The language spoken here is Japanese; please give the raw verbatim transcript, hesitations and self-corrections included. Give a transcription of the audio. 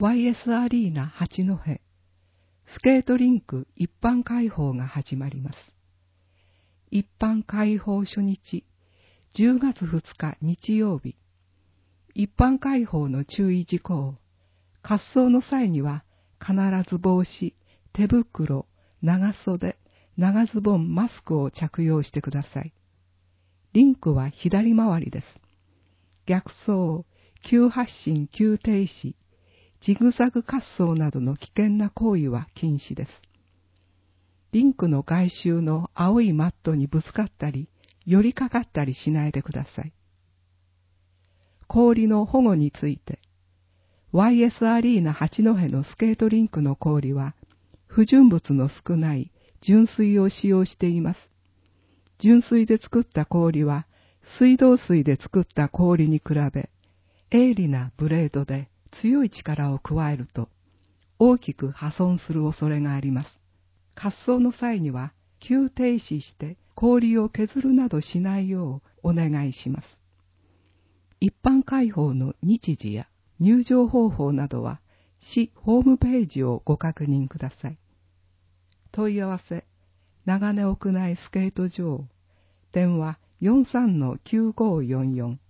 ワイエス アリーナ八戸スケートリンク一般開放が始まります。一般開放初日、じゅうがつふつか日曜日。一般開放の注意事項。滑走の際には必ず帽子、手袋、長袖、長ズボン、マスクを着用してください。リンクは左回りです。逆走、急発進、急停止、ジグザグ滑走などの危険な行為は禁止です。リンクの外周の青いマットにぶつかったり、寄りかかったりしないでください。氷の保護について、ワイエス アリーナ八戸のスケートリンクの氷は、不純物の少ない純水を使用しています。純水で作った氷は、水道水で作った氷に比べ、鋭利なブレードで強い力を加えると、大きく破損する恐れがあります。滑走の際には、急停止して氷を削るなどしないようお願いします。一般開放の日時や入場方法などは、市ホームページをご確認ください。問い合わせ、長根屋内スケート場、電話 よんさんのきゅうごよんよん